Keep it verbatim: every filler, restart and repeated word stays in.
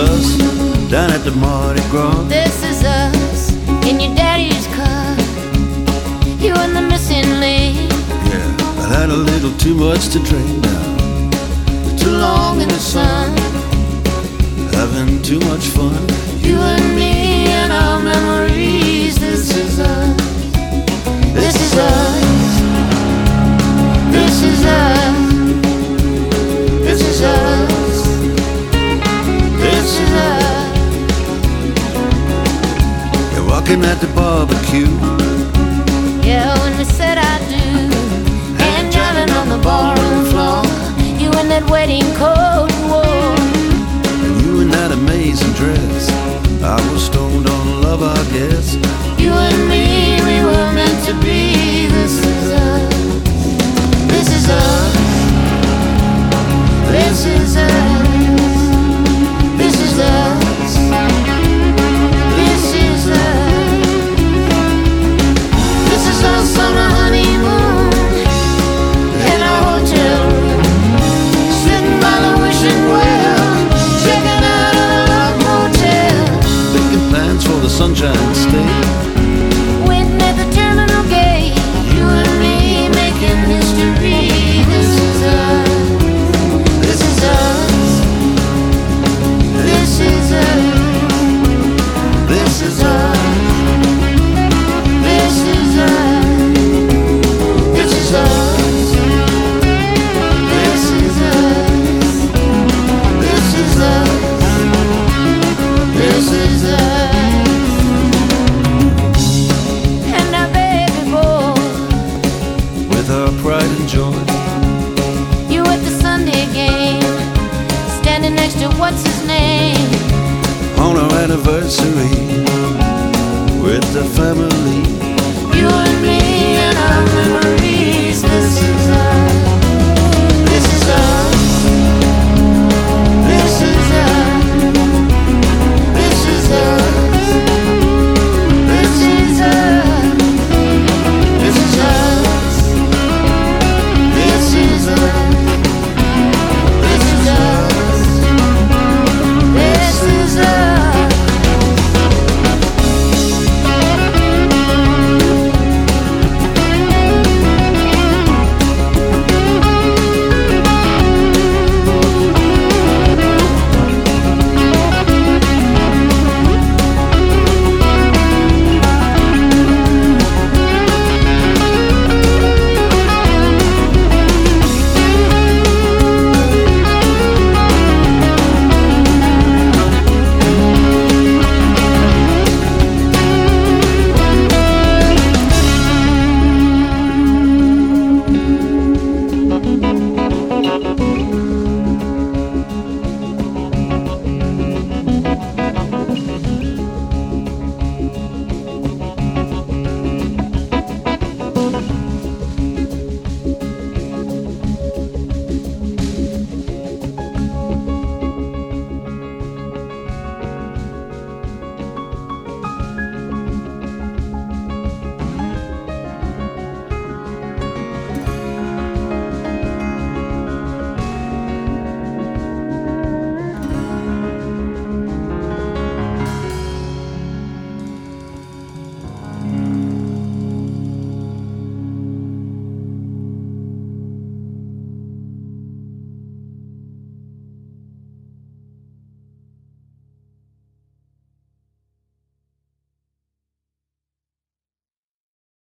us down at the Mardi Gras. This is us in your daddy's car. You and the missing link. Yeah, I had a little too much to drink now. Too long in the sun. Having too much fun. You and me and our memories. This is us. This is us. This is us. This is us. This is us. You're walking at the barbecue. Yeah, when we said I do. And driving on the ballroom floor. You in that wedding coat you wore. And you in that amazing dress. I was stoned on love, I guess. You and me, we were meant to be. This is us. This is us. This is us. This is us. This is us. This is us on a honeymoon in our hotel room, sitting by the wishing well, checking out of the Love Motel, Making plans for the Sunshine State. waiting at the terminal gate. You and me making history. This is us. This is us. This is us. This is us. This is us. This is us. This is us. This is us. This is us. And our baby boy, With our pride and joy. you at the Sunday game, standing next to what's his name. On our anniversary. With the family.